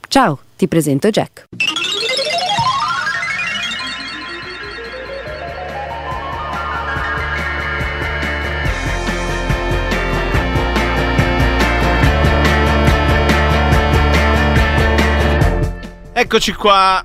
Ciao, ti presento Jack. Eccoci qua.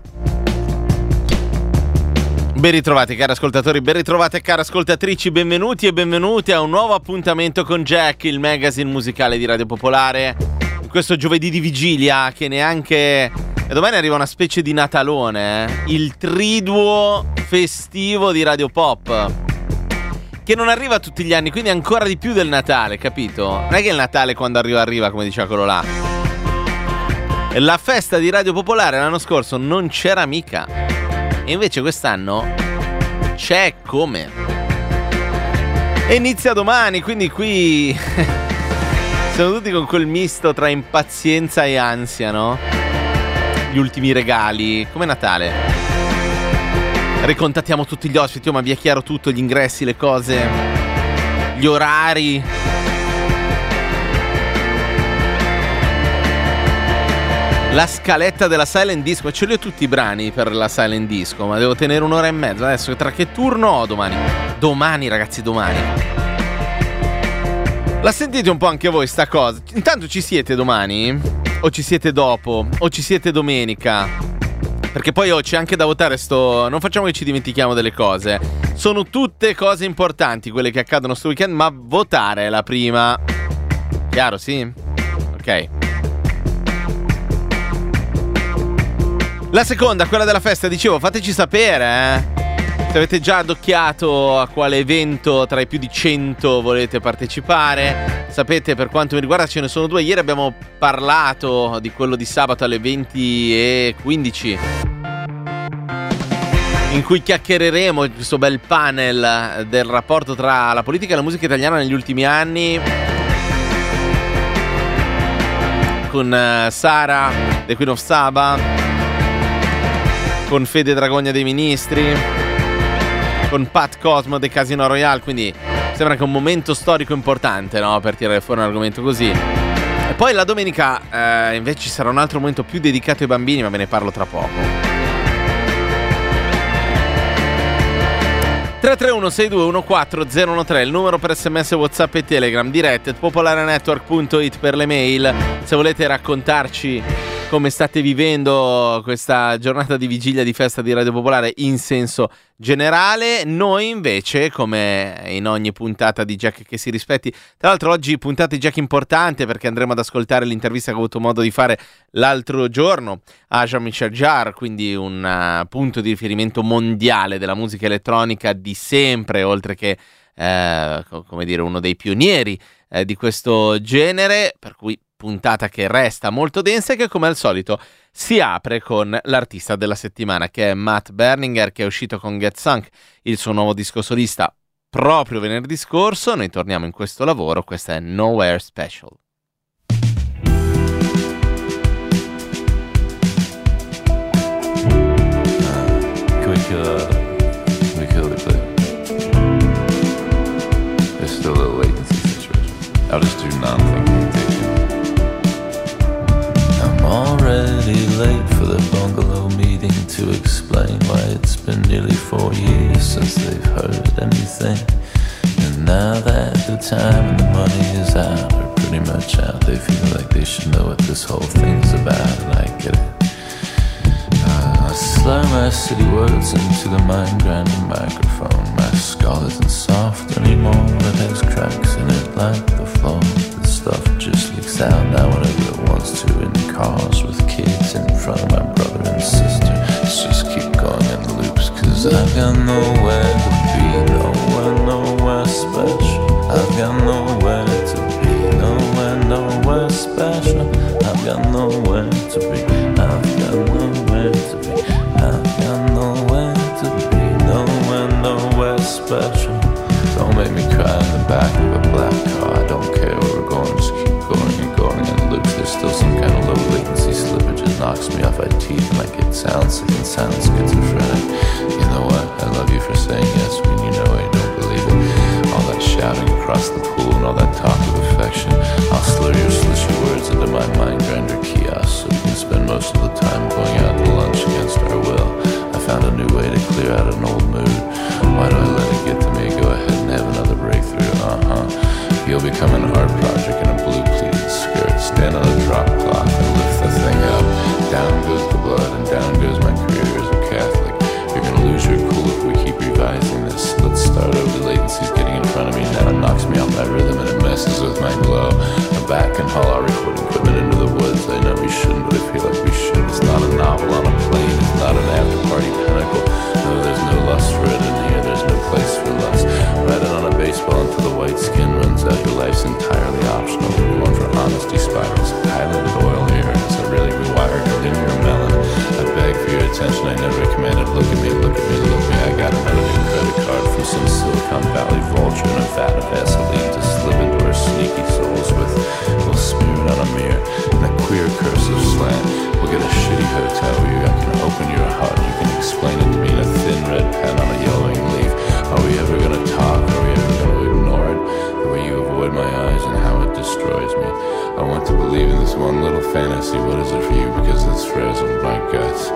Ben ritrovati cari ascoltatori, ben ritrovate cari ascoltatrici, benvenuti e benvenute a un nuovo appuntamento con Jack, il magazine musicale di Radio Popolare. In questo giovedì di vigilia che neanche... E domani arriva una specie di Natalone, il triduo festivo di Radio Pop, che non arriva tutti gli anni, quindi ancora di più del Natale, capito? Non è che il Natale quando arriva, come diceva quello là. La festa di Radio Popolare l'anno scorso non c'era mica. E invece quest'anno c'è come. E inizia domani, quindi qui siamo tutti con quel misto tra impazienza e ansia, no? Gli ultimi regali, come Natale. Ricontattiamo tutti gli ospiti, ma vi è chiaro tutto, gli ingressi, le cose, gli orari. La scaletta della Silent Disco, ce li ho tutti i brani per la Silent Disco, ma devo tenere un'ora e mezza. Adesso tra che turno ho domani? Domani ragazzi, domani. La sentite un po' anche voi sta cosa? Intanto ci siete domani? O ci siete dopo? O ci siete domenica? Perché poi c'è anche da votare non facciamo che ci dimentichiamo delle cose. Sono tutte cose importanti quelle che accadono sto weekend, ma votare è la prima. Chiaro, sì? Ok. La seconda, quella della festa, dicevo, fateci sapere, se avete già addocchiato a quale evento tra i più di 100 volete partecipare. Sapete, per quanto mi riguarda ce ne sono due. Ieri abbiamo parlato di quello di sabato alle 20:15, in cui chiacchiereremo questo bel panel del rapporto tra la politica e la musica italiana negli ultimi anni, con Sara, The Queen of Saba, con Fede Dragogna dei Ministri, con Pat Cosmo dei Casino Royale. Quindi sembra che è un momento storico importante, no? Per tirare fuori un argomento così. E poi la domenica invece ci sarà un altro momento più dedicato ai bambini, ma ve ne parlo tra poco. 331-6214013, il numero per SMS, WhatsApp e Telegram, dirette popolarenetwork.it per le mail. Se volete raccontarci come state vivendo questa giornata di vigilia di festa di Radio Popolare in senso generale. Noi invece, come in ogni puntata di Jack che si rispetti, tra l'altro oggi puntata di Jack importante perché andremo ad ascoltare l'intervista che ho avuto modo di fare l'altro giorno a Jean-Michel Jarre, quindi un punto di riferimento mondiale della musica elettronica di sempre, oltre che come dire uno dei pionieri di questo genere, per cui puntata che resta molto densa e che come al solito si apre con l'artista della settimana, che è Matt Berninger, che è uscito con Get Sunk, il suo nuovo disco solista, proprio venerdì scorso. Noi torniamo in questo lavoro, questa è Nowhere Special. We could replay. There's still a little latency situation. I'll just do non-thinking. I'm already late for the bungalow meeting to explain why it's been nearly 4 years since they've heard anything. And now that the time and the money is out, or pretty much out, they feel like they should know what this whole thing's about, and I get it. I slur my city words into the mind-grinding microphone. My skull isn't soft anymore, it has cracks in it like the floor. The stuff just leaks out now whenever it wants to, in cars with kids in front of my brother and sister. Let's just keep going in loops, cause I've got nowhere to be, nowhere special. I've got nowhere to be, nowhere special. I've got nowhere to be, I've got nowhere to be, I've got nowhere to be, nowhere special. Don't make me cry in the back of a black car. I don't care where we're going, just keep going and going in loops. There's still some kind of low latency slippage that knocks me off my teeth and I get sound sick and sound schizophrenic. You know what? I love you for saying yes when you know I don't believe it. All that shouting across the pool and all that talk of affection, I'll slur your slishy words into my mind grinder kiosk so you can spend most of the time going out to lunch against our will. I found a new way to clear out an old mood. Why do I let it get to me? Go ahead and have another breakthrough. You'll become an art project in a blue pleated skirt. Stand on a drop cloth and lift the thing up. Down goes the blood and down goes my career as a Catholic. You're gonna lose your cool if we keep revising this. Let's start over. Latency's getting in front of me now. It knocks me off my rhythm and it messes with my glow. I'm back and haul our recording equipment into the woods. I know we shouldn't, but I feel like we should. It's not a novel on a plane. It's not an after-party pinnacle. No, there's no lust for it in here. There's no place for lust. Riding on a baseball until the white skin runs out. Your life's entirely optional. We're going for honesty spirals. Highlighted oil here. It's a really rewired linear melon. I beg for your attention. I never commanded. Look at me, look at me, look at me. I got another new credit card from some Silicon Valley vulture in a vat of Vaseline to slip into our sneaky souls with. We'll smear it on a mirror and a queer cursive slant. We'll get a shitty hotel where I can open your heart. You can explain it to me in a thin red pen on a yellowing leaf. Are we ever gonna talk? Are we ever gonna ignore it? The way you avoid my eyes and how it destroys me. I want to believe in this one little fantasy. What is it for you? Because it's frazzled my guts.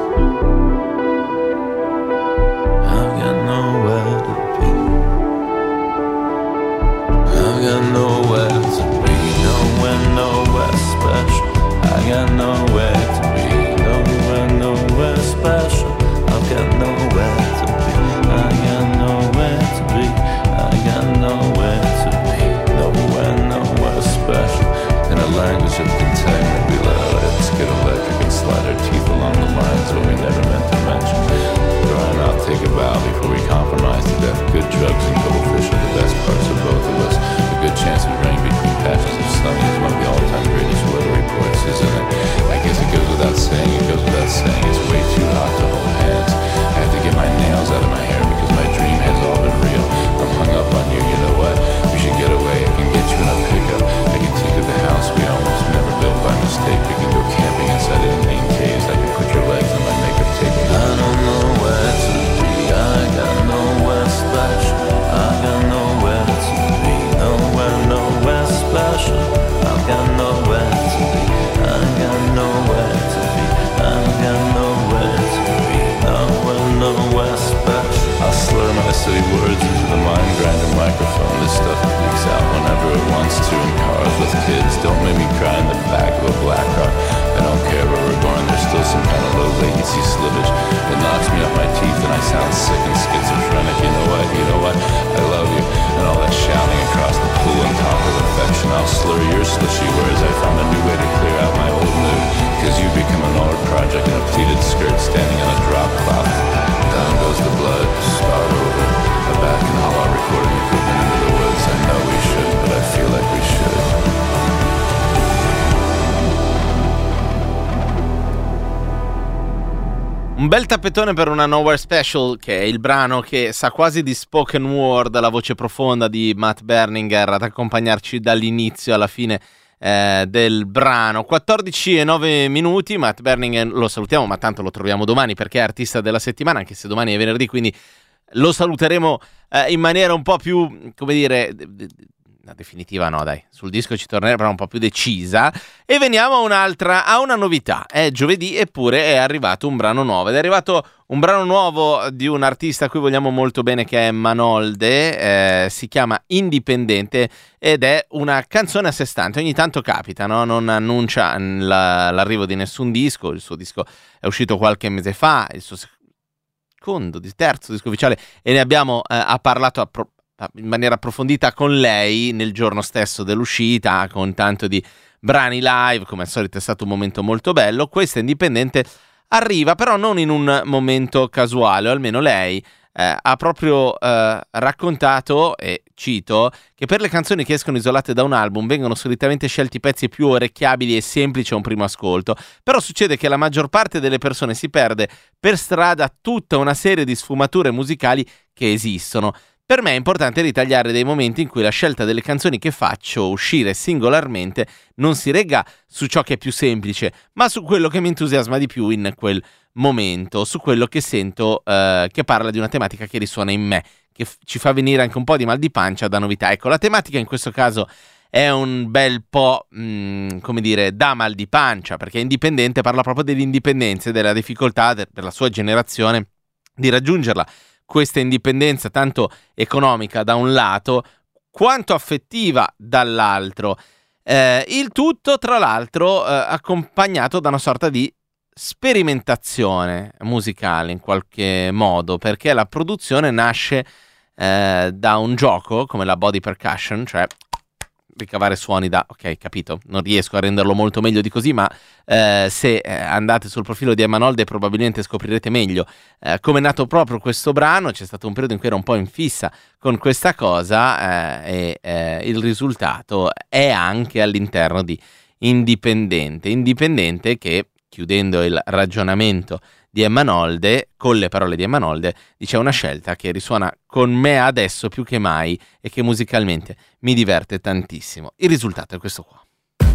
I've got nowhere to be. I've got nowhere to be. Nowhere special. I got nowhere to be. Nowhere special. I've got nowhere to be. I got nowhere to be. I got nowhere to be. Nowhere special. In a language of containment, we let our lips get electric and slide our teeth along the lines that we never meant to mention. Brian, I'll take a bow before we compromise to death. Good drugs and goldfish are the best parts of both of us. A good chance of rain between patches of sunny is one of the all-time greatest weather reports, isn't it? I guess it goes without saying, it's way too hot to hold hands. I have to get my nails out of my hair because my dream has all been real. I'm hung up on you, you know what? We should get away, I can get you in a pickup. I can take you to the house we almost never built by mistake. We can go camping inside of Indian caves. I can put your legs on my makeup tape. I don't know where to be, I got nowhere special. I got nowhere to be, nowhere special. I've got nowhere to be, I got nowhere to be, I got nowhere to be, nowhere special. I'll slur my city words into the mind grinder microphone. This stuff leaks out whenever it wants to in cars with kids. Don't make me cry in the back of a black car. I don't care where we're going, there's still some kind of low latency slippage. It knocks me off my teeth and I sound sick and schizophrenic. You know what? I love you. And all that shouting across the pool on top of affection. I'll slur your slushy words. I found a new way to clear out my old mood. Cause you become an art project in a pleated skirt standing on a drop cloth. Down goes the blood, start over. I'm back and all our recording equipment into the woods. I know we should, but I feel like we should. Un bel tappetone per una Nowhere Special, che è il brano che sa quasi di spoken word, la voce profonda di Matt Berninger ad accompagnarci dall'inizio alla fine del brano. 14:09. Matt Berninger lo salutiamo, ma tanto lo troviamo domani perché è artista della settimana, anche se domani è venerdì, quindi lo saluteremo in maniera un po' più, come dire, definitiva no dai, sul disco ci tornerà però un po' più decisa. E veniamo a una novità. È giovedì eppure è arrivato un brano nuovo, ed è arrivato un brano nuovo di un artista a cui vogliamo molto bene, che è Manolde. Si chiama Indipendente ed è una canzone a sé stante. Ogni tanto capita, no? Non annuncia l'arrivo di nessun disco. Il suo disco è uscito qualche mese fa, il suo terzo disco ufficiale, e ne abbiamo parlato in maniera approfondita con lei nel giorno stesso dell'uscita, con tanto di brani live. Come al solito è stato un momento molto bello. Questa Indipendente arriva però non in un momento casuale, o almeno lei ha proprio raccontato, e cito, che per le canzoni che escono isolate da un album vengono solitamente scelti pezzi più orecchiabili e semplici a un primo ascolto, però succede che la maggior parte delle persone si perde per strada tutta una serie di sfumature musicali che esistono. Per me è importante ritagliare dei momenti in cui la scelta delle canzoni che faccio uscire singolarmente non si regga su ciò che è più semplice, ma su quello che mi entusiasma di più in quel momento, su quello che sento che parla di una tematica che risuona in me, che ci fa venire anche un po' di mal di pancia da novità. Ecco, la tematica in questo caso è un bel po', come dire, da mal di pancia, perché Indipendente parla proprio dell'indipendenza e della difficoltà per la sua generazione di raggiungerla. Questa indipendenza tanto economica da un lato, quanto affettiva dall'altro. Il tutto, tra l'altro, accompagnato da una sorta di sperimentazione musicale in qualche modo, perché la produzione nasce da un gioco come la body percussion, cioè ricavare suoni da... Ok, capito, non riesco a renderlo molto meglio di così, ma se andate sul profilo di Emanolde probabilmente scoprirete meglio come è nato proprio questo brano. C'è stato un periodo in cui era un po' in fissa con questa cosa e il risultato è anche all'interno di Indipendente che, chiudendo il ragionamento di Emanolde, con le parole di Emanolde, dice: una scelta che risuona con me adesso più che mai e che musicalmente mi diverte tantissimo. Il risultato è questo qua.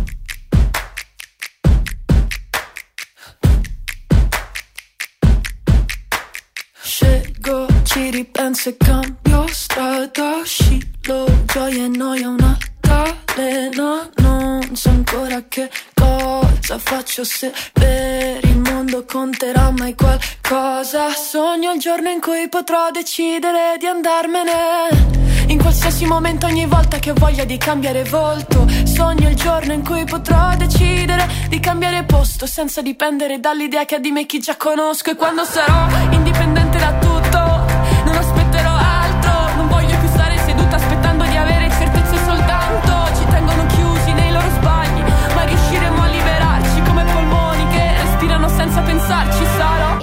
Scelgo, ci ripenso e cambio strada, scilo, gioia e noia, una talena. Non so ancora che cosa faccio, se per il mondo conterà mai qualcosa. Sogno il giorno in cui potrò decidere di andarmene, in qualsiasi momento, ogni volta che ho voglia di cambiare volto. Sogno il giorno in cui potrò decidere di cambiare posto, senza dipendere dall'idea che ha di me chi già conosco. E quando sarò indipendente da tutto, non aspetterò altro. Non voglio più stare seduta aspettando di avere certezze soltanto. Ci tengono chiusi nei loro sbagli, ma riusciremo a liberarci come polmoni che respirano senza pensarci. Sarò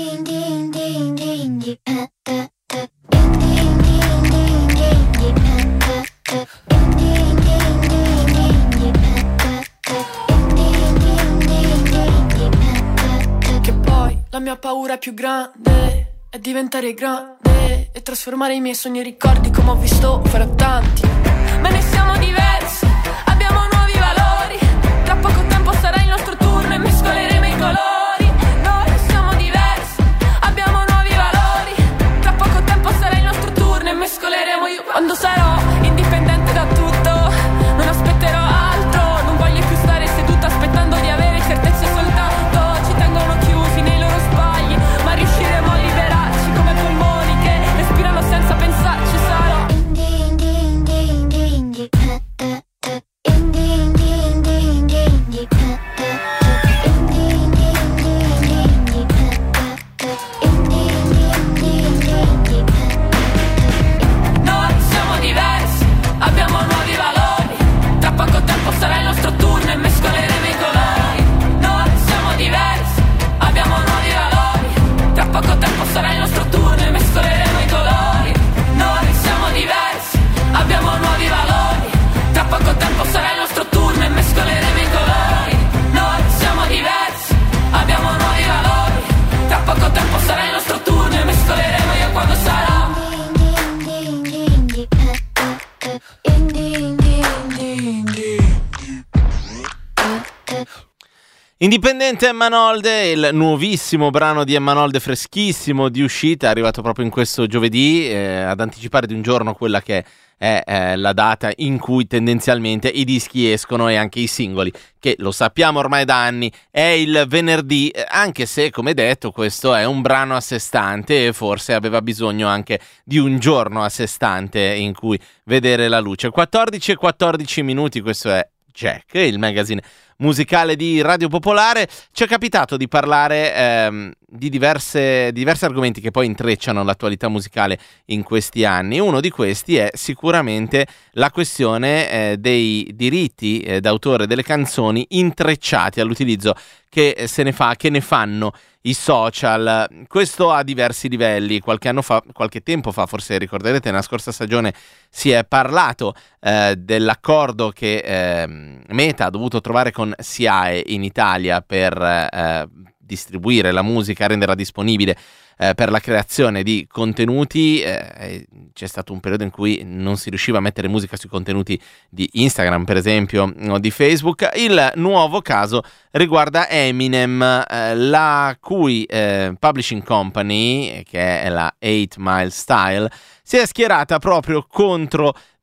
che poi la mia paura più grande è diventare grande e trasformare i miei sogni in ricordi, come ho visto fare a tanti. Ma ne siamo diversi, abbiamo nuovi valori. Tra poco tempo sarà il nostro turno e mescoleremo i colori. Noi siamo diversi, abbiamo nuovi valori. Tra poco tempo sarà il nostro turno e mescoleremo io. Quando sarò indipendente da tutto, non aspetterò altro. Non voglio più stare seduta aspettando di avere certezze soltanto. Ci tengono chiusi nei loro sbagli, ma riusciremo a liberarci come polmoni che respirano senza pensarci. Sarò noi siamo diversi, abbiamo nuovi valori. Tra poco tempo sarà il nostro turno e mescoleremo i colori. Noi siamo diversi, abbiamo nuovi valori. Tra poco tempo sarà il nostro turno e mescoleremo i colori. Noi siamo diversi, abbiamo nuovi valori. Tra poco tempo sarà il nostro turno e mescoleremo i colori. Noi siamo diversi, abbiamo nuovi valori. Tra poco tempo sarà il nostro turno e mescoleremo io quando sarà. Indipendente Emanolde, il nuovissimo brano di Emanolde, freschissimo di uscita, è arrivato proprio in questo giovedì, ad anticipare di un giorno quella che è la data in cui tendenzialmente i dischi escono e anche i singoli, che lo sappiamo ormai da anni, è il venerdì, anche se, come detto, questo è un brano a sé stante e forse aveva bisogno anche di un giorno a sé stante in cui vedere la luce. 14:14 minuti, questo è Jack, il magazine musicale di Radio Popolare. Ci è capitato di parlare di diversi argomenti che poi intrecciano l'attualità musicale in questi anni. Uno di questi è sicuramente la questione dei diritti d'autore delle canzoni intrecciati all'utilizzo che ne fanno i social. Questo a diversi livelli. Qualche tempo fa, forse ricorderete, nella scorsa stagione si è parlato dell'accordo che Meta ha dovuto trovare con SIAE in Italia per distribuire la musica, renderla disponibile per la creazione di contenuti. C'è stato un periodo in cui non si riusciva a mettere musica sui contenuti di Instagram, per esempio, o di Facebook. Il nuovo caso riguarda Eminem, la cui publishing company, che è la 8 Mile Style, si è schierata proprio contro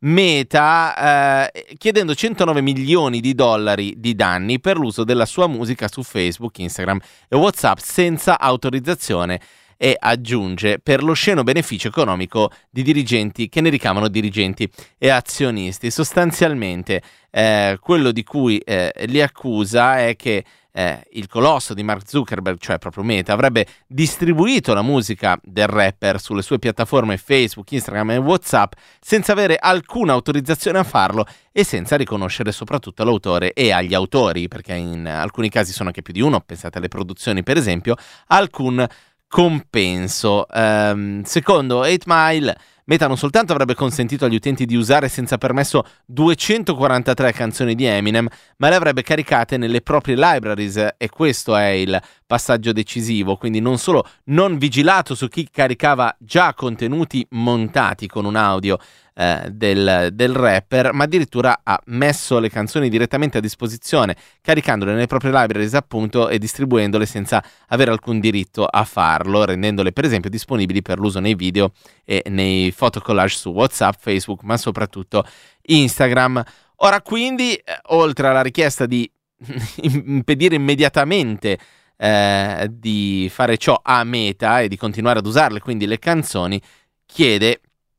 Meta chiedendo 109 milioni di dollari di danni per l'uso della sua musica su Facebook, Instagram e WhatsApp senza autorizzazione, e aggiunge per lo sceno beneficio economico di dirigenti che ne ricamano dirigenti e azionisti. Sostanzialmente quello di cui li accusa è che il colosso di Mark Zuckerberg, cioè proprio Meta, avrebbe distribuito la musica del rapper sulle sue piattaforme Facebook, Instagram e WhatsApp senza avere alcuna autorizzazione a farlo e senza riconoscere soprattutto l'autore e agli autori, perché in alcuni casi sono anche più di uno, pensate alle produzioni per esempio, alcun compenso. Secondo 8 Mile, Meta non soltanto avrebbe consentito agli utenti di usare senza permesso 243 canzoni di Eminem, ma le avrebbe caricate nelle proprie libraries, e questo è il passaggio decisivo. Quindi non solo non vigilato su chi caricava già contenuti montati con un audio del rapper, ma addirittura ha messo le canzoni direttamente a disposizione, caricandole nelle proprie libraries appunto e distribuendole senza avere alcun diritto a farlo, rendendole per esempio disponibili per l'uso nei video e nei fotocollage su WhatsApp, Facebook, ma soprattutto Instagram. Ora quindi, oltre alla richiesta di impedire immediatamente di fare ciò a Meta e di continuare ad usarle, quindi le canzoni, chiede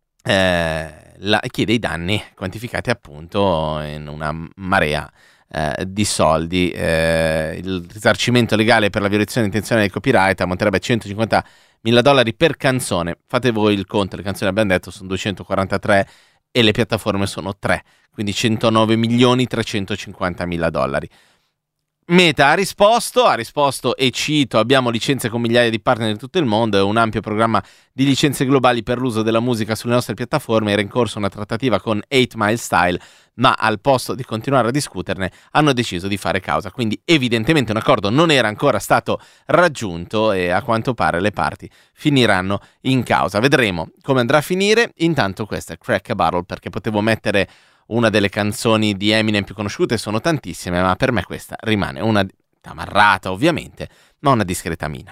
i danni quantificati appunto in una marea di soldi. Il risarcimento legale per la violazione intenzionale del copyright ammonterebbe a $150.000 per canzone. Fate voi il conto, le canzoni abbiamo detto sono 243 e le piattaforme sono 3, quindi $109.350.000. Meta ha risposto e cito: abbiamo licenze con migliaia di partner in tutto il mondo e un ampio programma di licenze globali per l'uso della musica sulle nostre piattaforme. Era in corso una trattativa con 8 Mile Style, ma al posto di continuare a discuterne hanno deciso di fare causa. Quindi evidentemente un accordo non era ancora stato raggiunto e a quanto pare le parti finiranno in causa. Vedremo come andrà a finire. Intanto questa è Crack a Barrel, perché potevo mettere una delle canzoni di Eminem più conosciute, sono tantissime, ma per me questa rimane una tamarrata ovviamente, ma una discreta mina.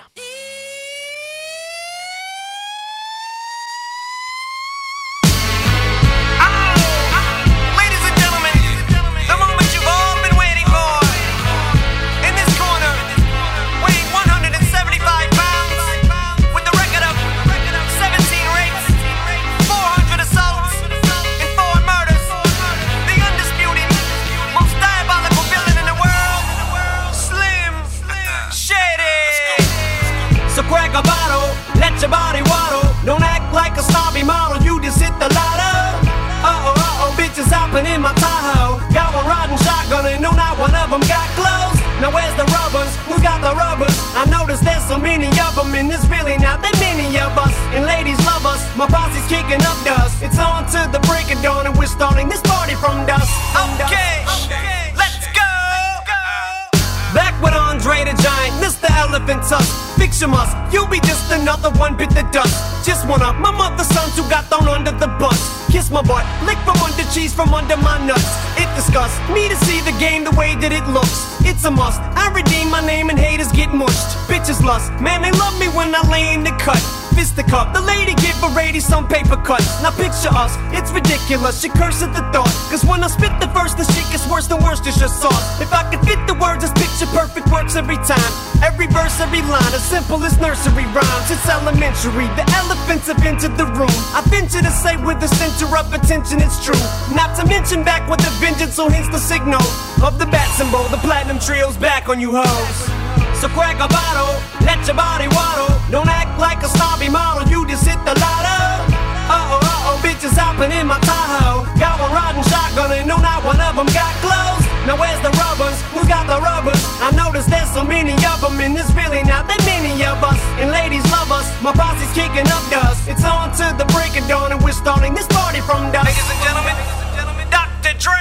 Your body waddle, don't act like a snobby model, you just hit the lotto. Bitches hopping in my Tahoe, got one riding shotgun and no, not one of them got clothes. Now where's the rubbers, who's got the rubbers? I notice there's so many of them and there's really not that many of us. And ladies love us, my posse's kicking up dust. It's on to the break of dawn and we're starting this party from dusk. Okay, let's go. Back with Andre the Giant, Mr. Elephant Tusk. Picture us, you'll be just another one bit the dust. Just one of my mother's sons who got thrown under the bus. Kiss my butt, lick from under cheese from under my nuts. It disgusts me to see the game the way that it looks. It's a must, I redeem my name and haters get mushed. Bitches lust, man they love me when I lay in the cut. Fisticuff, the lady give a lady some paper cuts. Now picture us, it's ridiculous, she curse at the thought. Cause when I spit the verse, the shit gets worse than worse, it's just sauce. If I could fit the words, this picture perfect works every time. Every verse, every line, as simple as nursery rhymes. It's elementary, the elephants have entered the room. I venture to say with the center of attention, it's true. Not to mention back with a vengeance, so hence the signal of the bat symbol. The platinum trio's back on you hoes. So crack a bottle, let your body waddle. Don't act like a snobby model, you just hit the lotto. Bitches hopping in my Tahoe, got one riding shotgun and no, not one of them got clothes. Now where's the rubbers, who's got the rubbers? I notice there's so many of them and there's really not that many of us. And ladies love us, my posse's kicking up dust. It's on to the break of dawn and we're starting this party from dusk. Ladies and gentlemen, Dr. Dre.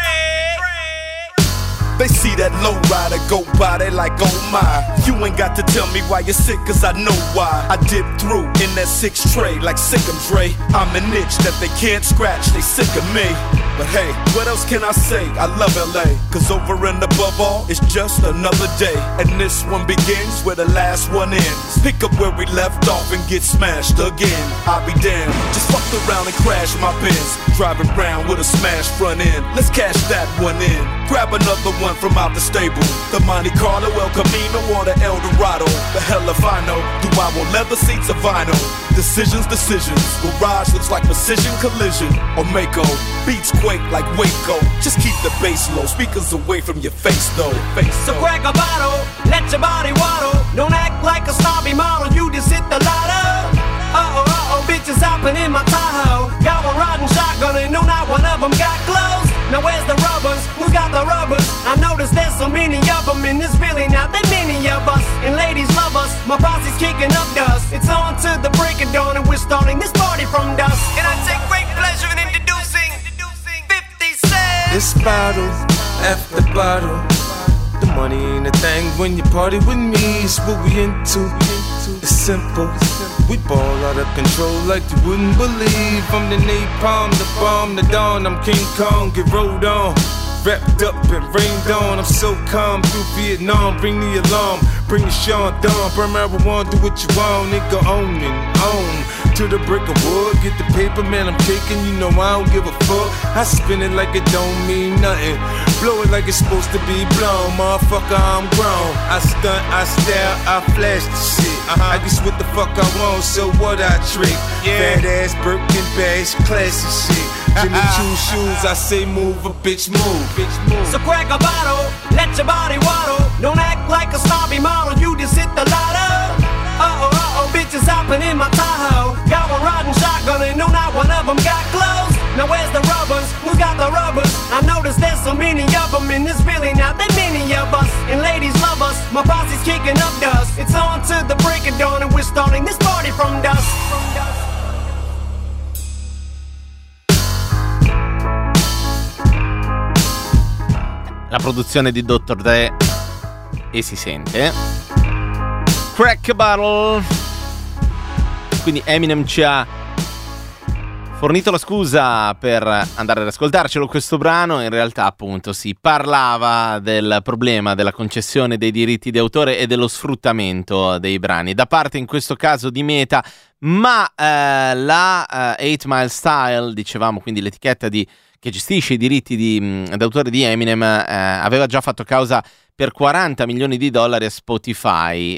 They see that low rider go by, they like, oh my. You ain't got to tell me why you're sick, cause I know why. I dip through in that 6 tray like sick 'em Dre. I'm an itch that they can't scratch, they sick of me. But hey, what else can I say? I love LA, cause over and above all, it's just another day. And this one begins where the last one ends. Pick up where we left off and get smashed again. I'll be damned, just fucked around and crashed my Benz. Driving around with a smashed front end. Let's cash that one in. Grab another one from out the stable. The Monte Carlo, El Camino, or the El Dorado. The hell if I know, do I want leather seats or vinyl? Decisions, Garage looks like Precision Collision or Mako. Beats quake like Waco. Just keep the bass low, speakers away from your face though. So crack a bottle, let your body waddle. Don't act like a snobby model, you just hit the lotto. Bitches hopping in my Tahoe. Got one riding shotgun and no, not one of them got clothes. Now where's the rubbers? Who's got the rubbers? I noticed there's so many of them in this Philly now. There many of us, and ladies love us. My posse's kicking up dust. It's on to the break of dawn and we're starting this party from dusk. And I take great pleasure in introducing 50 Cent. This bottle after bottle. The money ain't a thing when you party with me. It's what we into. It's simple. We ball out of control like you wouldn't believe. I'm the napalm, the bomb, the dawn. I'm King Kong, get rolled on. Wrapped up and rained on. I'm so calm through Vietnam. Bring the alarm, bring the Sean Dawn. Burn marijuana, do what you want. Nigga, own and own. To the brick of wood, get the paper, man, I'm kicking. You know I don't give a fuck. I spin it like it don't mean nothing. Blow it like it's supposed to be blown. Motherfucker, I'm grown. I stunt, I style, I flash the shit. I guess what the fuck I want, so what I trick. Fat ass Birkin bags, classy shit. Jimmy Choo shoes, I say move, a bitch move. So crack a bottle, let your body waddle. Don't act like a snobby model, you just hit the lotto. Bitches hopping in my Tahoe. Got one riding shotgun and no, not one of them got clothes. Now where's the rubbers? Who's got the rubbers? I noticed there's so many of them in this Philly now. There many of us, and ladies love us. My posse's kicking up dust. It's on to the break of dawn and we're starting this party from dusk. La produzione di Dr. Dre e si sente. Crack a Bottle. Quindi Eminem ci ha fornito la scusa per andare ad ascoltarcelo questo brano. In realtà appunto si parlava del problema della concessione dei diritti di autore e dello sfruttamento dei brani da parte in questo caso di Meta, ma la 8 Mile Style, dicevamo, quindi l'etichetta che gestisce i diritti d'autore di Eminem, aveva già fatto causa per $40 milioni a Spotify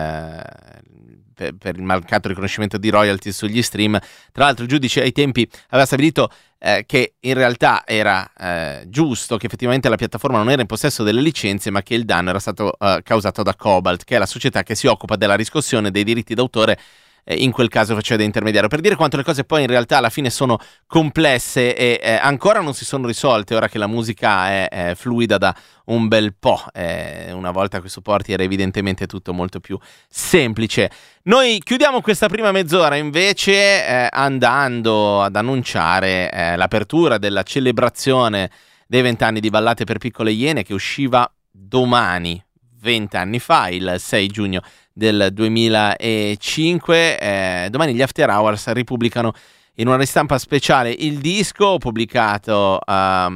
per il mancato riconoscimento di royalty sugli stream. Tra l'altro il giudice ai tempi aveva stabilito che in realtà era giusto, che effettivamente la piattaforma non era in possesso delle licenze, ma che il danno era stato causato da Cobalt, che è la società che si occupa della riscossione dei diritti d'autore, in quel caso faceva da intermediario, per dire quanto le cose poi in realtà alla fine sono complesse e ancora non si sono risolte, ora che la musica è fluida da un bel po'. Una volta con i supporti era evidentemente tutto molto più semplice. Noi chiudiamo questa prima mezz'ora invece andando ad annunciare l'apertura della celebrazione dei 20 anni di Ballate per Piccole Iene, che usciva domani, 20 anni fa, il 6 giugno del 2005. Domani gli After Hours ripubblicano in una ristampa speciale il disco pubblicato da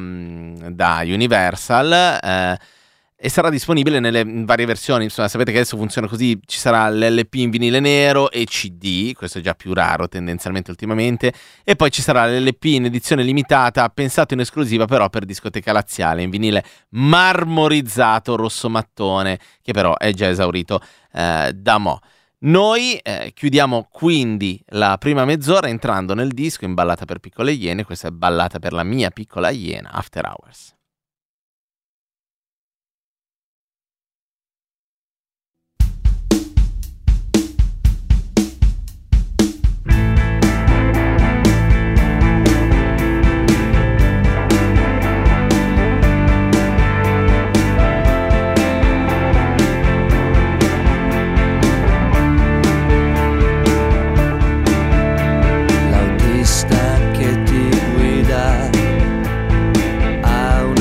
Universal e sarà disponibile nelle varie versioni. Insomma, sapete che adesso funziona così: ci sarà l'LP in vinile nero e CD, questo è già più raro tendenzialmente ultimamente, e poi ci sarà l'LP in edizione limitata, pensato in esclusiva però per discoteca laziale, in vinile marmorizzato rosso mattone, che però è già esaurito da mo'. Noi chiudiamo quindi la prima mezz'ora entrando nel disco in Ballata per Piccole Iene. Questa è Ballata per la mia piccola iena, After Hours. Che ti guida a un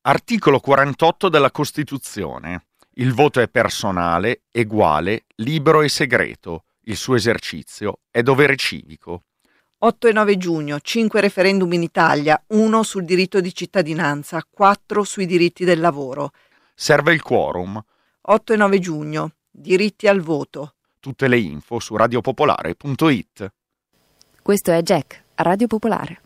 Articolo 48 della Costituzione. Il voto è personale, eguale, libero e segreto. Il suo esercizio è dovere civico. 8 e 9 giugno, 5 referendum in Italia, 1 sul diritto di cittadinanza, 4 sui diritti del lavoro. Serve il quorum. 8 e 9 giugno, diritti al voto. Tutte le info su radiopopolare.it. Questo è Jack, a Radio Popolare.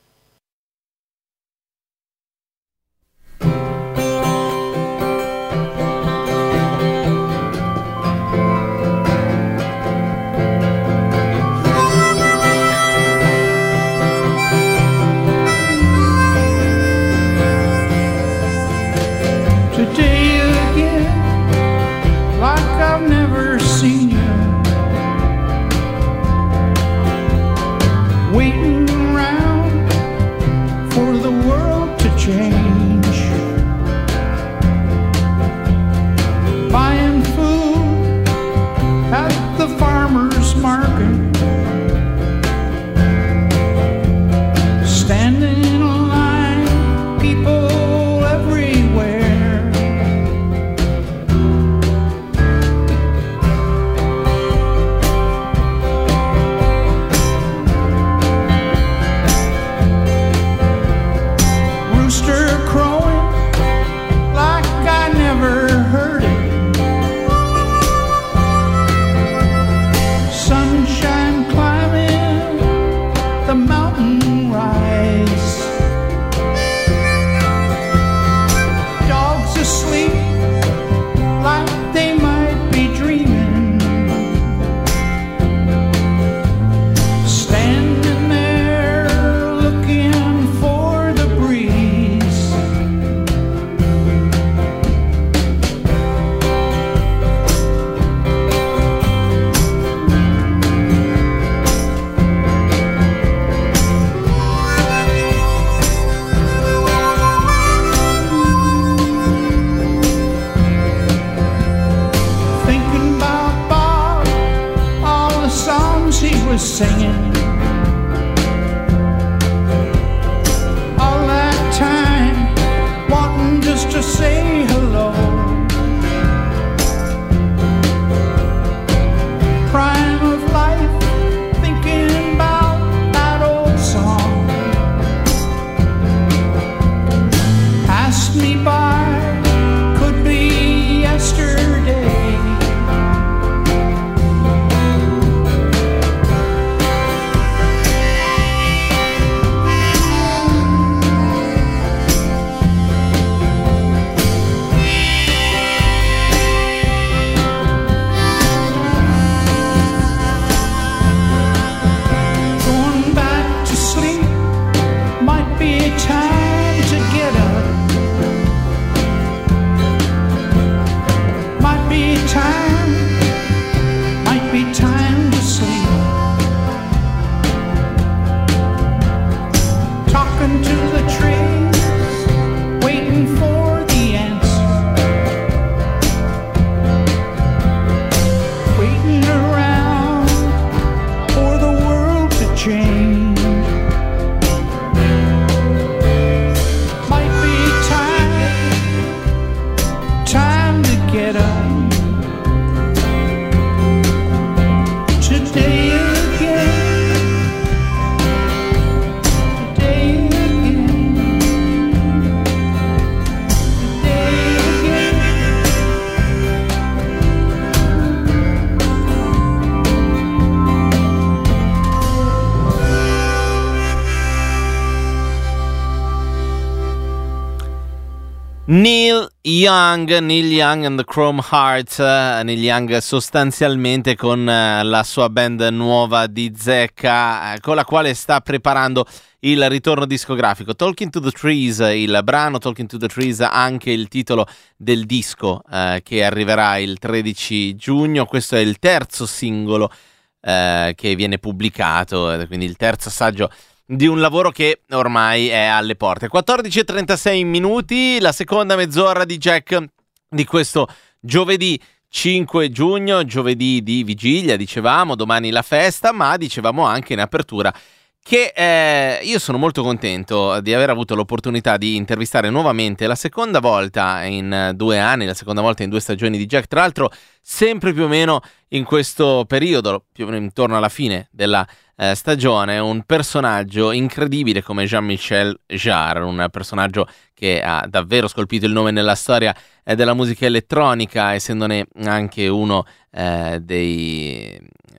Today again, like I've never seen you, waiting around for the world to change, buying food at the farmer's market, standing in line, people everywhere. Rooster crowing like I never heard it. Sunshine climbing the mountain rise. Dogs asleep like they might be dreaming. Standing there looking for the breeze. Thinking about Bob, all the songs he was singing. All that time, wanting just to say hello. Prime of life, thinking about that old song. Passed me by, could be yesterday. Going back to sleep might be a time to get up. Might be time to sleep. Talking to the trees, waiting for the answer. Waiting around for the world to change. Might be time to get up. Today again, today again, today again. Neil Young and the Chrome Hearts. Neil Young sostanzialmente con la sua band nuova di zecca, con la quale sta preparando il ritorno discografico. Talking to the Trees, il brano Talking to the Trees, anche il titolo del disco che arriverà il 13 giugno. Questo è il terzo singolo che viene pubblicato, quindi il terzo assaggio di un lavoro che ormai è alle porte. 14:36 minuti, la seconda mezz'ora di Jack di questo giovedì 5 giugno, giovedì di vigilia, dicevamo, domani la festa, ma dicevamo anche in apertura che io sono molto contento di aver avuto l'opportunità di intervistare nuovamente la seconda volta in 2 anni, la seconda volta in 2 stagioni di Jack, tra l'altro sempre più o meno in questo periodo, più o meno intorno alla fine della stagione, un personaggio incredibile come Jean-Michel Jarre, un personaggio che ha davvero scolpito il nome nella storia della musica elettronica, essendone anche uno dei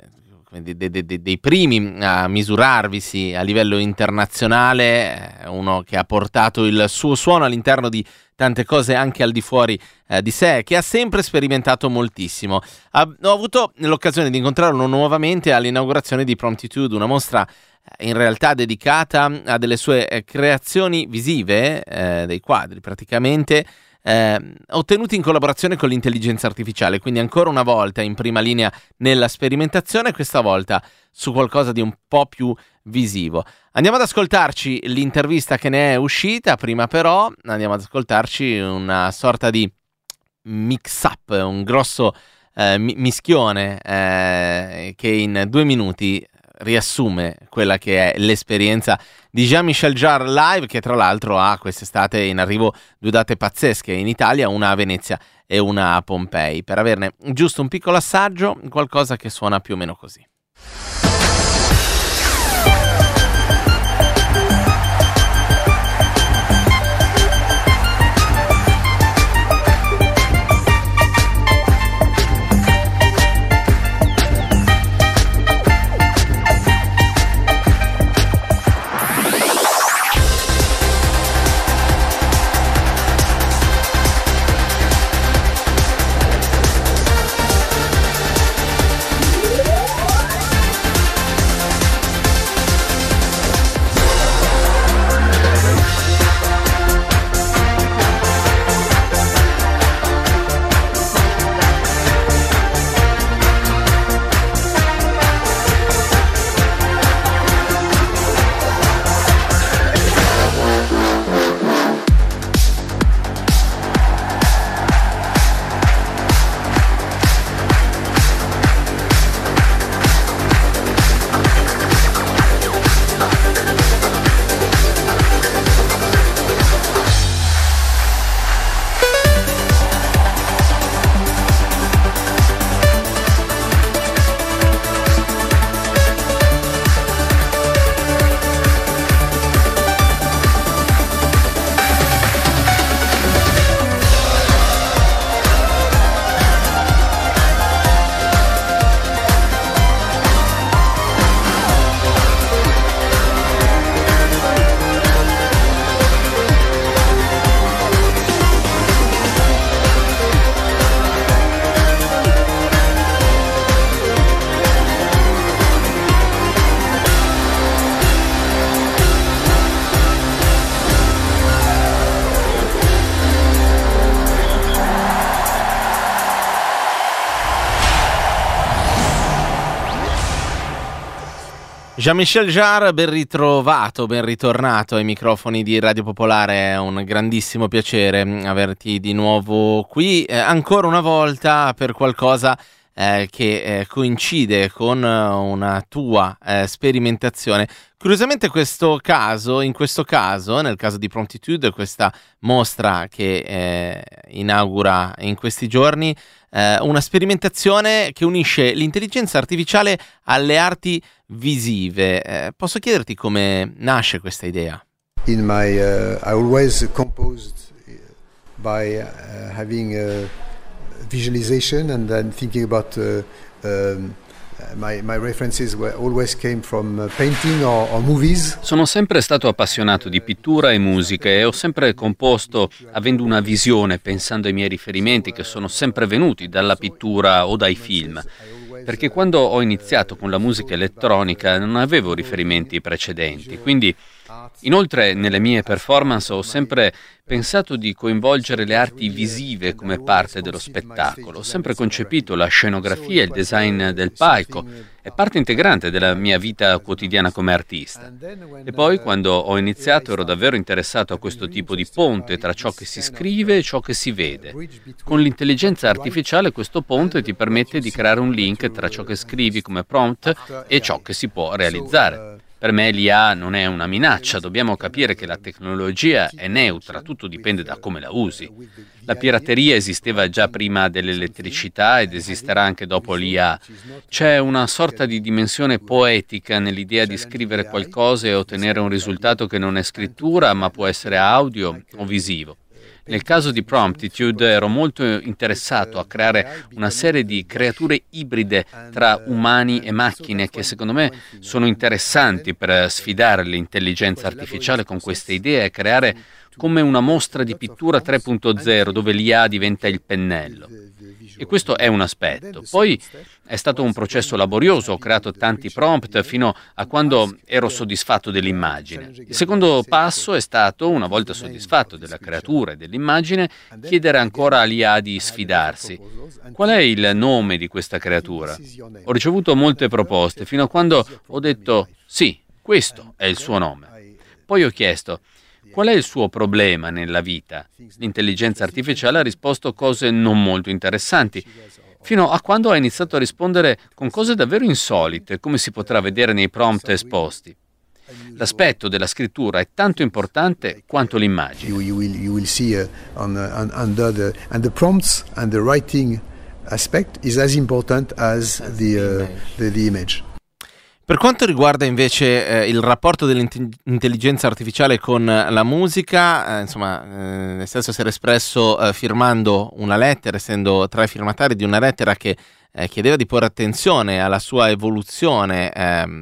primi a misurarvisi a livello internazionale, uno che ha portato il suo suono all'interno di tante cose anche al di fuori di sé, che ha sempre sperimentato moltissimo. Ho avuto l'occasione di incontrarlo nuovamente all'inaugurazione di Promptitude, una mostra in realtà dedicata a delle sue creazioni visive, dei quadri praticamente, ottenuti in collaborazione con l'intelligenza artificiale, quindi ancora una volta in prima linea nella sperimentazione, questa volta su qualcosa di un po' più visivo. Andiamo ad ascoltarci l'intervista che ne è uscita, prima però andiamo ad ascoltarci una sorta di mix-up, un grosso mischione che in 2 minuti riassume quella che è l'esperienza di Jean-Michel Jarre live, che tra l'altro ha quest'estate in arrivo 2 date pazzesche in Italia, una a Venezia e una a Pompei. Per averne giusto un piccolo assaggio, qualcosa che suona più o meno così. Jean-Michel Jarre, ben ritrovato, ben ritornato ai microfoni di Radio Popolare. È un grandissimo piacere averti di nuovo qui, ancora una volta per qualcosa che coincide con una tua sperimentazione. Curiosamente in questo caso, nel caso di Promptitude, questa mostra che inaugura in questi giorni, una sperimentazione che unisce l'intelligenza artificiale alle arti visive. Posso chiederti come nasce questa idea? In my I always composed by having visualization and then thinking about my references were always came from painting or movies. Sono sempre stato appassionato di pittura e musica e ho sempre composto avendo una visione, pensando ai miei riferimenti che sono sempre venuti dalla pittura o dai film. Perché quando ho iniziato con la musica elettronica non avevo riferimenti precedenti, quindi inoltre nelle mie performance ho sempre pensato di coinvolgere le arti visive come parte dello spettacolo. Ho sempre concepito la scenografia e il design del palco, è parte integrante della mia vita quotidiana come artista. E poi quando ho iniziato ero davvero interessato a questo tipo di ponte tra ciò che si scrive e ciò che si vede. Con l'intelligenza artificiale questo ponte ti permette di creare un link tra ciò che scrivi come prompt e ciò che si può realizzare. Per me l'IA non è una minaccia, dobbiamo capire che la tecnologia è neutra, tutto dipende da come la usi. La pirateria esisteva già prima dell'elettricità ed esisterà anche dopo l'IA. C'è una sorta di dimensione poetica nell'idea di scrivere qualcosa e ottenere un risultato che non è scrittura, ma può essere audio o visivo. Nel caso di Promptitude ero molto interessato a creare una serie di creature ibride tra umani e macchine che secondo me sono interessanti per sfidare l'intelligenza artificiale con queste idee e creare come una mostra di pittura 3.0 dove l'IA diventa il pennello. E questo è un aspetto. Poi è stato un processo laborioso, ho creato tanti prompt fino a quando ero soddisfatto dell'immagine. Il secondo passo è stato, una volta soddisfatto della creatura e dell'immagine, chiedere ancora all'IA di sfidarsi. Qual è il nome di questa creatura? Ho ricevuto molte proposte fino a quando ho detto sì, questo è il suo nome. Poi ho chiesto: qual è il suo problema nella vita? L'intelligenza artificiale ha risposto cose non molto interessanti, fino a quando ha iniziato a rispondere con cose davvero insolite, come si potrà vedere nei prompt esposti. L'aspetto della scrittura è tanto importante quanto l'immagine. You will see under the prompts and the writing aspect is as important as the image. Per quanto riguarda invece il rapporto dell'intelligenza artificiale con la musica, nel senso si era espresso firmando una lettera, essendo tra i firmatari di una lettera che chiedeva di porre attenzione alla sua evoluzione,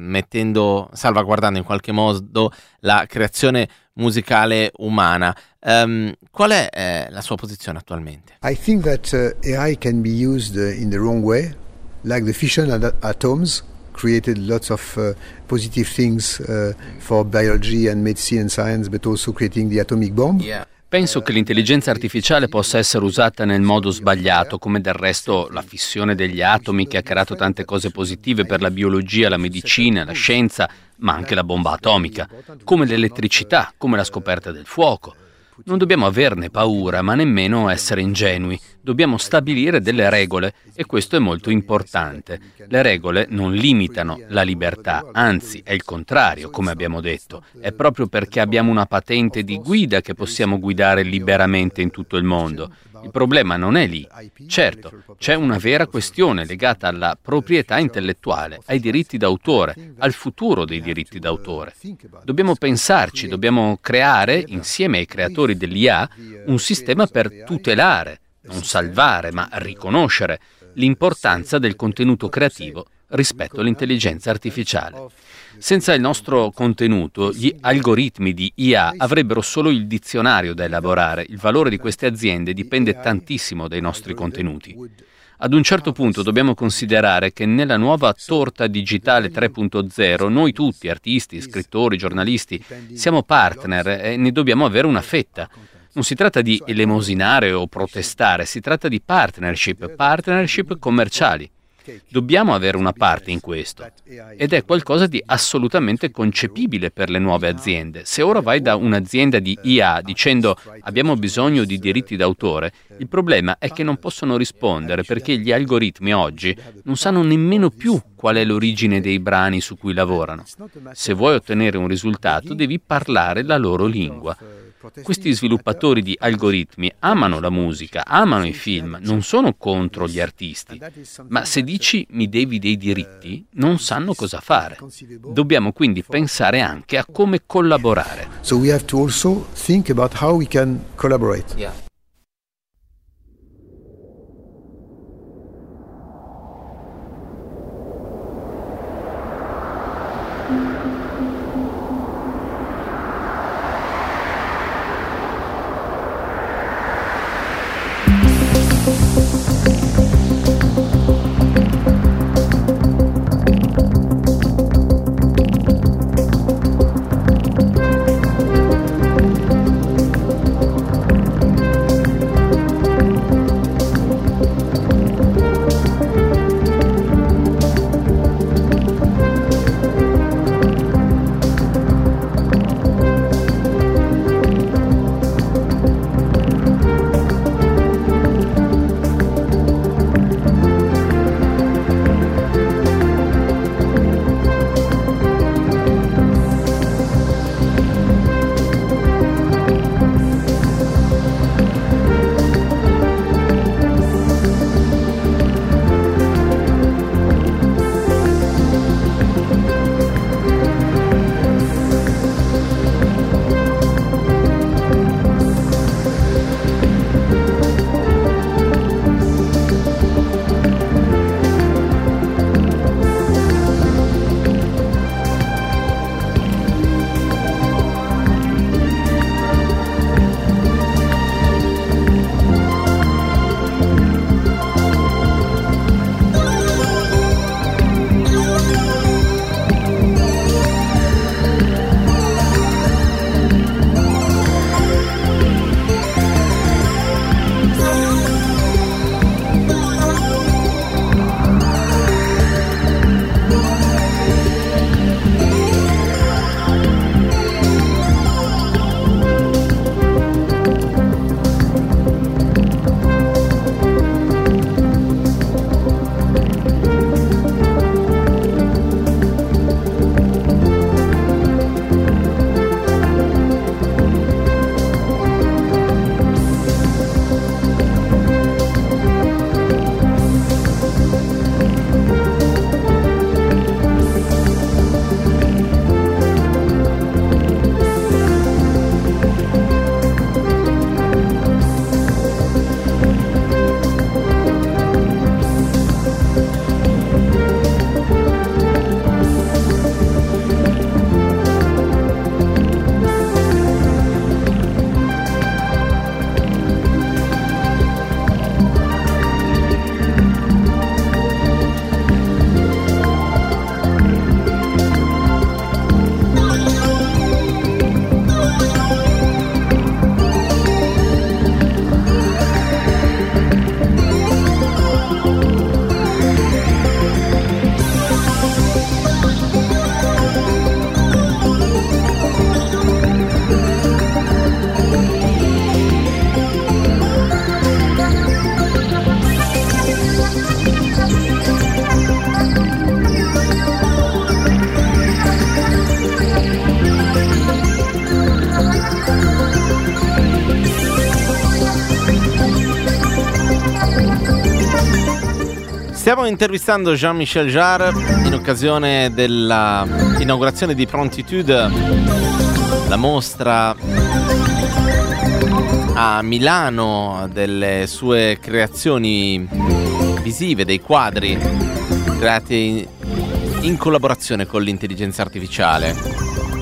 salvaguardando in qualche modo la creazione musicale umana. Qual è la sua posizione attualmente? I think that AI can be used in the wrong way, like the fission atoms created lots of positive things for biology and medicine and science, but also creating the atomic bomb. Yeah. Penso che l'intelligenza artificiale possa essere usata nel modo sbagliato, come del resto la fissione degli atomi che ha creato tante cose positive per la biologia, la medicina, la scienza, ma anche la bomba atomica, come l'elettricità, come la scoperta del fuoco. Non dobbiamo averne paura, ma nemmeno essere ingenui. Dobbiamo stabilire delle regole e questo è molto importante. Le regole non limitano la libertà, anzi è il contrario, come abbiamo detto. È proprio perché abbiamo una patente di guida che possiamo guidare liberamente in tutto il mondo. Il problema non è lì. Certo, c'è una vera questione legata alla proprietà intellettuale, ai diritti d'autore, al futuro dei diritti d'autore. Dobbiamo pensarci, dobbiamo creare, insieme ai creatori dell'IA, un sistema per tutelare, non salvare, ma riconoscere l'importanza del contenuto creativo rispetto all'intelligenza artificiale. Senza il nostro contenuto, gli algoritmi di IA avrebbero solo il dizionario da elaborare. Il valore di queste aziende dipende tantissimo dai nostri contenuti. Ad un certo punto dobbiamo considerare che nella nuova torta digitale 3.0 noi tutti, artisti, scrittori, giornalisti, siamo partner e ne dobbiamo avere una fetta. Non si tratta di elemosinare o protestare, si tratta di partnership commerciali. Dobbiamo avere una parte in questo ed è qualcosa di assolutamente concepibile per le nuove aziende. Se ora vai da un'azienda di IA dicendo abbiamo bisogno di diritti d'autore, il problema è che non possono rispondere perché gli algoritmi oggi non sanno nemmeno più qual è l'origine dei brani su cui lavorano. Se vuoi ottenere un risultato devi parlare la loro lingua. Questi sviluppatori di algoritmi amano la musica, amano i film, non sono contro gli artisti, ma se dici mi devi dei diritti, non sanno cosa fare. Dobbiamo quindi pensare anche a come collaborare. So we have to also think about how we can collaborate. Yeah. Stiamo intervistando Jean-Michel Jarre in occasione della inaugurazione di Promptitude, la mostra a Milano delle sue creazioni visive, dei quadri creati in collaborazione con l'intelligenza artificiale.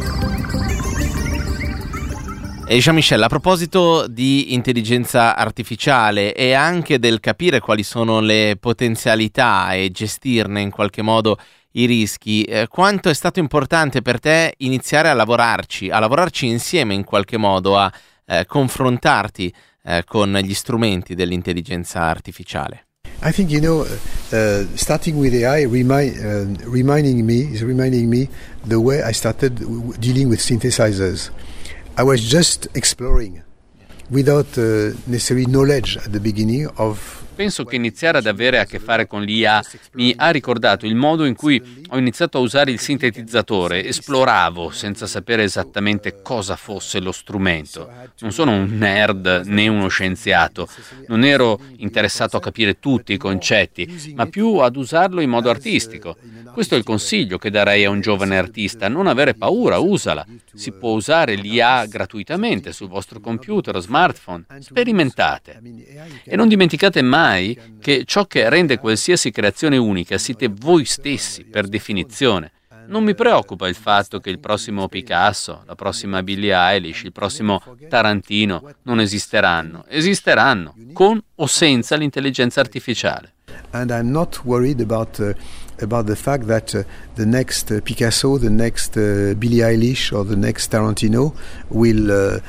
E Jean-Michel, a proposito di intelligenza artificiale e anche del capire quali sono le potenzialità e gestirne in qualche modo i rischi, quanto è stato importante per te iniziare a lavorarci insieme in qualche modo, a confrontarti con gli strumenti dell'intelligenza artificiale? I think, starting with AI reminding me the way I started dealing with synthesizers. I was just exploring without necessary knowledge at the beginning of. Penso che iniziare ad avere a che fare con l'IA mi ha ricordato il modo in cui ho iniziato a usare il sintetizzatore. Esploravo senza sapere esattamente cosa fosse lo strumento. Non sono un nerd né uno scienziato. Non ero interessato a capire tutti i concetti, ma più ad usarlo in modo artistico. Questo è il consiglio che darei a un giovane artista: non avere paura, usala. Si può usare l'IA gratuitamente sul vostro computer o smartphone. Sperimentate. E non dimenticate mai che ciò che rende qualsiasi creazione unica siete voi stessi per definizione. Non mi preoccupa il fatto che il prossimo Picasso, la prossima Billie Eilish, il prossimo Tarantino non esisteranno. Esisteranno, con o senza l'intelligenza artificiale. And I'm not worried about the fact that the next Picasso, the next Billie Eilish or the next Tarantino will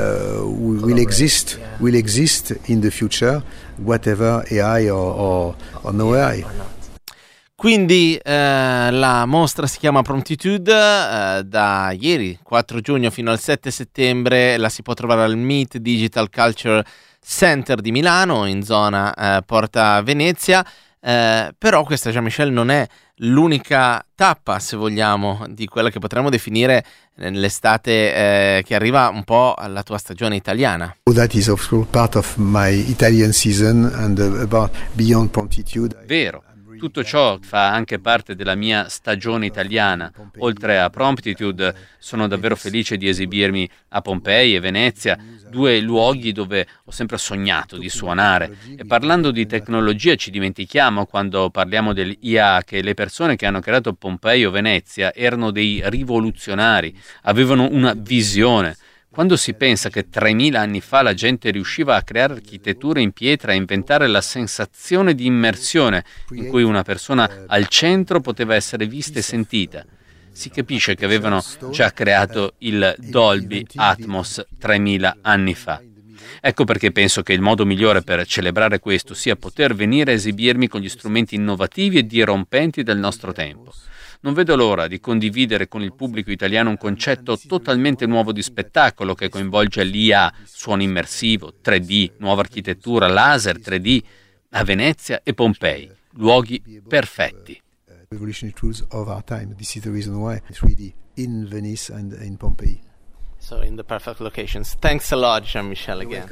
exist in the future, whatever AI or no AI. Quindi la mostra si chiama Promptitude, da ieri 4 giugno fino al 7 settembre la si può trovare al Meet Digital Culture Center di Milano, in zona Porta Venezia. Però questa, Jean-Michel, non è l'unica tappa, se vogliamo, di quella che potremmo definire l'estate che arriva un po' alla tua stagione italiana. That is also part of my Italian season and about beyond Promptitude. Vero. Tutto ciò fa anche parte della mia stagione italiana. Oltre a Promptitude, sono davvero felice di esibirmi a Pompei e Venezia, 2 luoghi dove ho sempre sognato di suonare. E parlando di tecnologia ci dimentichiamo, quando parliamo dell'IA, che le persone che hanno creato Pompei o Venezia erano dei rivoluzionari, avevano una visione. Quando si pensa che 3000 anni fa la gente riusciva a creare architetture in pietra e inventare la sensazione di immersione in cui una persona al centro poteva essere vista e sentita, si capisce che avevano già creato il Dolby Atmos 3000 anni fa. Ecco perché penso che il modo migliore per celebrare questo sia poter venire a esibirmi con gli strumenti innovativi e dirompenti del nostro tempo. Non vedo l'ora di condividere con il pubblico italiano un concetto totalmente nuovo di spettacolo che coinvolge l'IA, suono immersivo, 3D, nuova architettura, laser 3D, a Venezia e Pompei, luoghi perfetti. Revolutionary tools of our time. This is the reason why 3D in Venice and in Pompeii. So in the perfect locations. Thanks a lot, Jean-Michel, again.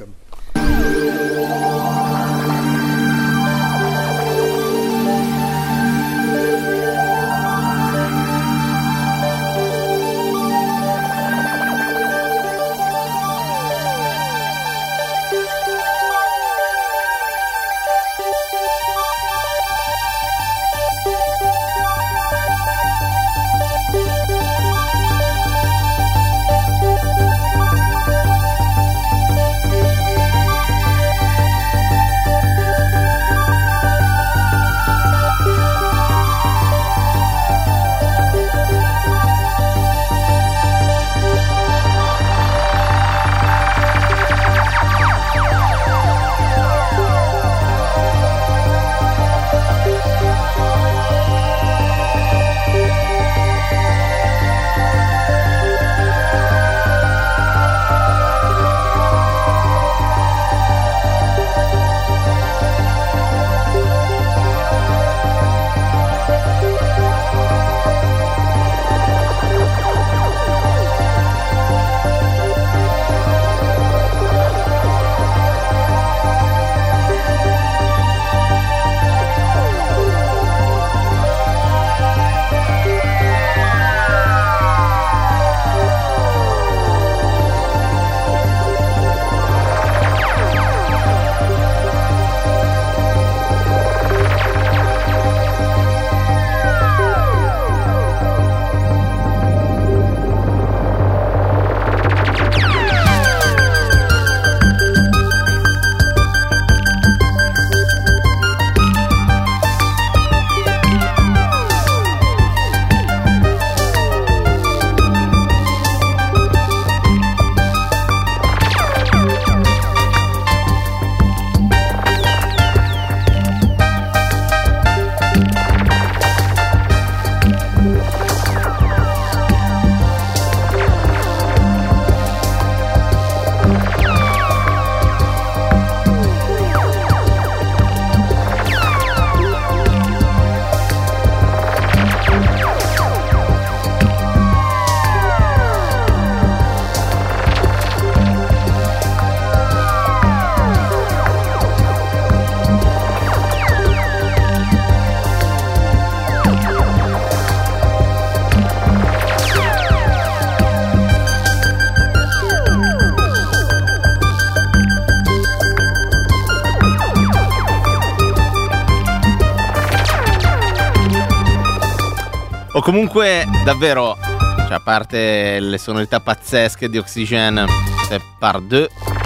O comunque davvero, cioè, a parte le sonorità pazzesche di Oxygène, c'est Part 2,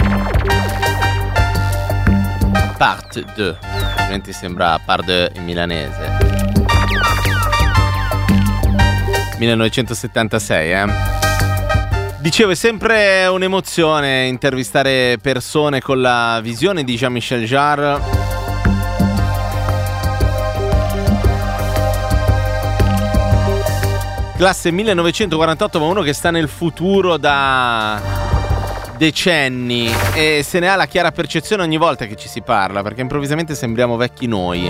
altrimenti sembra Part 2 in milanese. 1976, Dicevo, è sempre un'emozione intervistare persone con la visione di Jean-Michel Jarre. Classe 1948, ma uno che sta nel futuro da decenni e se ne ha la chiara percezione ogni volta che ci si parla, perché improvvisamente sembriamo vecchi noi,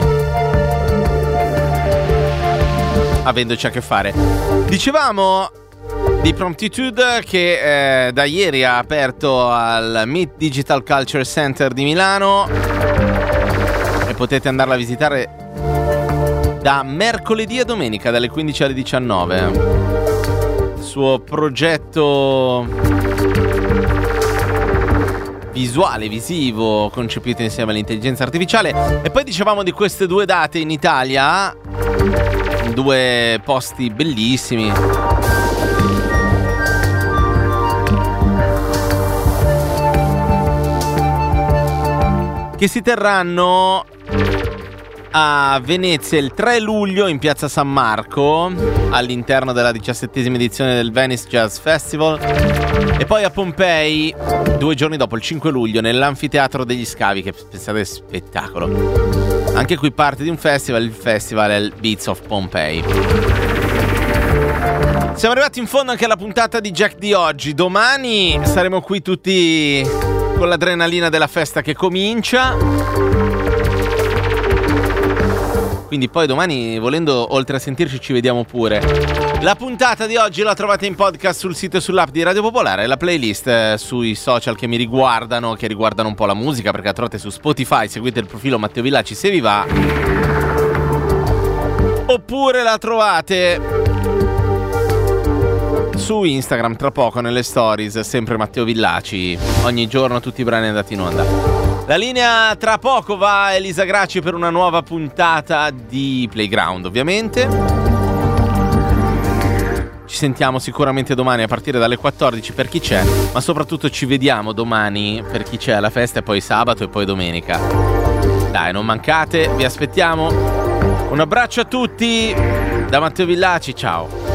avendoci a che fare. Dicevamo di Promptitude che da ieri ha aperto al Meet Digital Culture Center di Milano e potete andarla a visitare da mercoledì a domenica dalle 15 alle 19. Il suo progetto visuale, visivo, concepito insieme all'intelligenza artificiale. E poi dicevamo di queste due date in Italia, due posti bellissimi. Che si terranno a Venezia il 3 luglio in piazza San Marco all'interno della 17ª edizione del Venice Jazz Festival e poi a Pompei 2 giorni dopo, il 5 luglio, nell'Anfiteatro degli Scavi, che pensate spettacolo. Anche qui parte di un festival, il festival è il Beats of Pompeii. Siamo arrivati in fondo anche alla puntata di Jack di oggi. Domani saremo qui tutti con l'adrenalina della festa che comincia. Quindi poi domani, volendo, oltre a sentirci, ci vediamo pure. La puntata di oggi la trovate in podcast sul sito e sull'app di Radio Popolare. La playlist sui social che mi riguardano, che riguardano un po' la musica, perché la trovate su Spotify. Seguite il profilo Matteo Villaci se vi va. Oppure la trovate su Instagram tra poco nelle stories, sempre Matteo Villaci. Ogni giorno tutti i brani andati in onda. La linea tra poco va a Elisa Gracci per una nuova puntata di Playground, ovviamente. Ci sentiamo sicuramente domani a partire dalle 14 per chi c'è, ma soprattutto ci vediamo domani per chi c'è alla festa e poi sabato e poi domenica. Dai, non mancate, vi aspettiamo. Un abbraccio a tutti da Matteo Villaci, ciao.